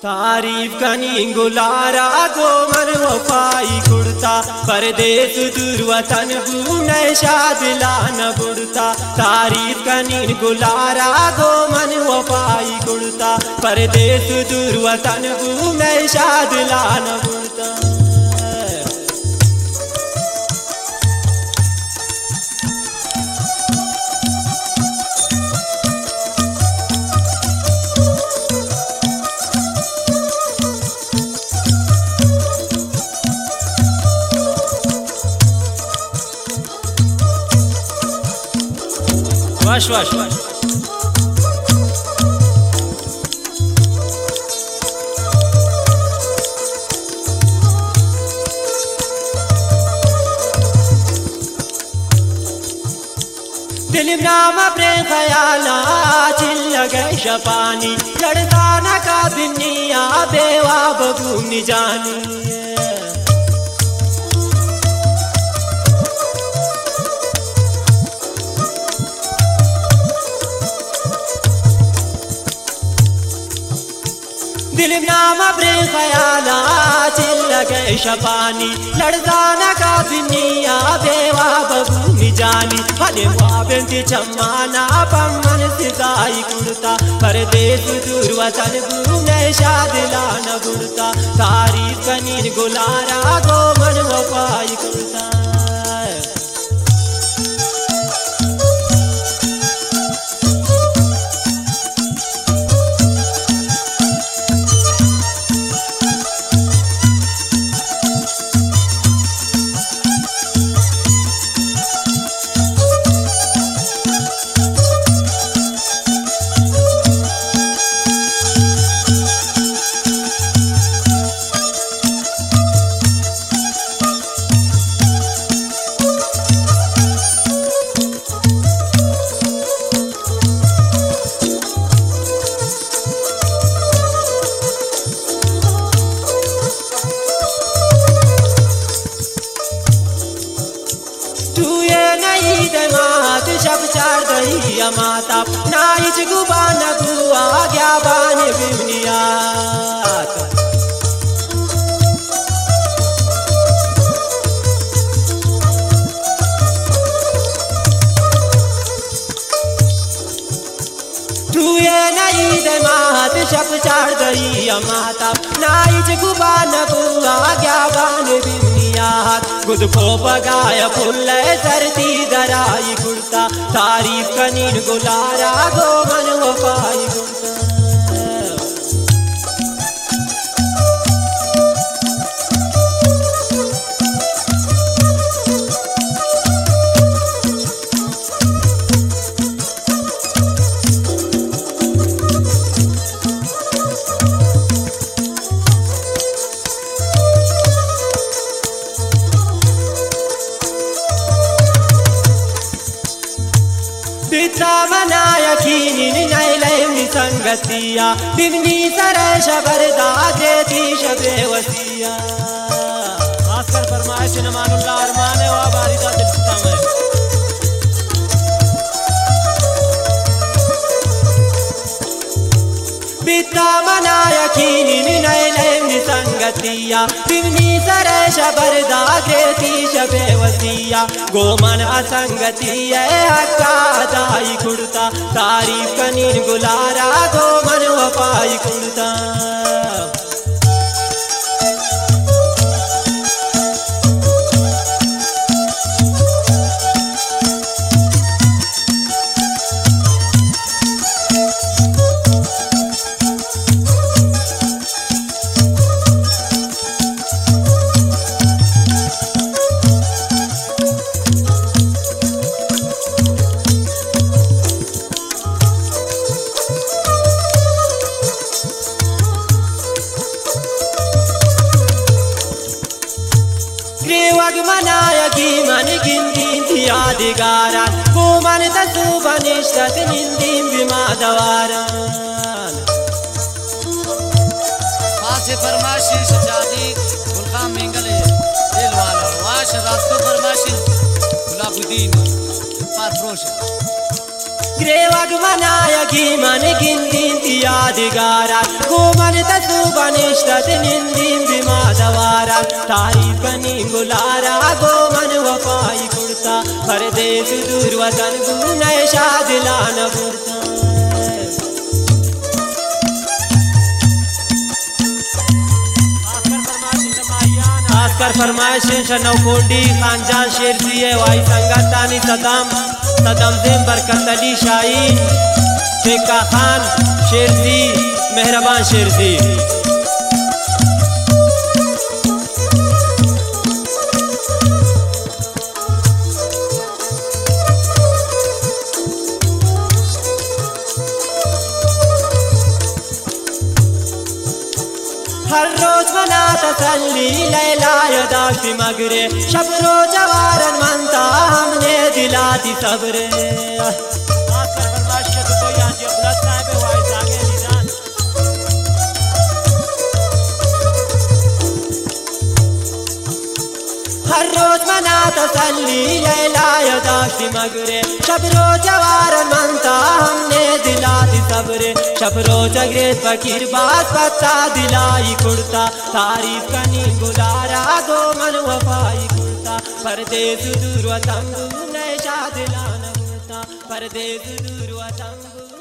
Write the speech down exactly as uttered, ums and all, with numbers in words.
तारीफ कनी गुलारा गो मन वफाई कुड़ता परदेस दूर वतन बूने शादिला न बुड़ता। तारीफ कनी गुलारा गो मन वफाई कुड़ता परदेस दूर वतन बूने शादिला न बुड़ता। वाश वाश दिल नाम प्रेम ख्याला चिल लगे शपानी लड़ता न का दुनिया बेवा बगूनी जानी। दिल नाम प्रेम ख्याला चिल लगे शपानी लड़ता न का दुनिया बेवा बगूनी जानी। भले वाबंती चम्माना पम्मन सिजाई कुड़ता परदेस दूर वतन बूने शादिला न बुड़ता। तारीफ कनीन गुलारा गो मन वफाई कुड़ता। शब चार दही माता नाइच गुबान गुआ गया बान बिमनियात। टूए नहीं दे मात शब चार दही माता नाइच गुबान गुआ गया बान बिमनियात। गुद को पगाय फुल्ले सरती दराई कुड़ता तारीफ कनीन गुलारा गो मन वफाई कुड़ता। पिता मना यकीनी नैलैम संगतिया बिमनी सरे शबरदा देती शबे वसिया। खासकर फरमाइश नमानुल्लाह अरमाने व बारिदा दिलता में पिता मना यकीनी नैलैम संगतिया बिमनी सरे शबरदा देती शबे वसिया। गोमन असंगतिया हक्का दाई कुड़ता तारीफ कनीन गुलारा गो मन वफाई कुड़ता। वग मनाया की मन गिंदी यादगारा को मन तसु बनिश्त निंदी बिमा दवारा। पासे फरमाशी सजादी गुलकाम मेंगले दिल वाला वाश रास्तों फरमाशी गुलाबुद्दीन पार प्रोश ग्रेवग मनायकी मन गिंदीन यादगारा को मन तू बनिष्ठत निंदीन बिमादवारा तारीफ कनी गुलारा गो मन वफाई कुर्ता परदेस दूर वतन गुनय शादिलान बुरता आस्कर फरमाइश नौकोंडी खानजान शेरजी है वाई संगतानी सदम सदम जेम बरकत अली शाहीन शेखा खान शेरजी मेहरबान शेरजी हर रोज मना तसल्ली लैला यदाश्ती मगरे शब रोज वारन मनता हमने दिलाती सबरे आस्कर फरमाइश के तो यहाँ जी अब्दुल्ला साहब वाइस आगे निजान हर रोज मना तसल्ली लैला यदाश्ती मगरे शब रोज वारन मनता हमने दिलाती सबरे शब रोज अंग्रेज फकीर बात पता दिलाई कुर्ता तारीफ कनी गुलारा गो मन वफाई कुर्ता परदेस दूर वतन नए शादिलान होता परदेस दूर वतन